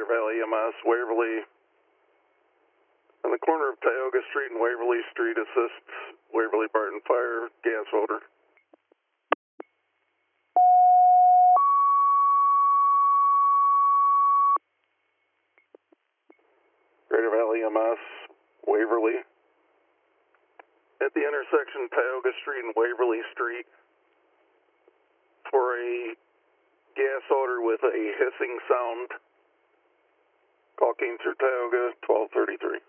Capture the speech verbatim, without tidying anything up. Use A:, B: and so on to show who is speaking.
A: Valley E M S, Waverly. On the corner of Tioga Street and Waverly Street, assist Waverly Barton Fire, gas odor. Greater Valley E M S, Waverly. At the intersection Tioga Street and Waverly Street for a gas odor with a hissing sound. Call came through Tioga, twelve thirty-three.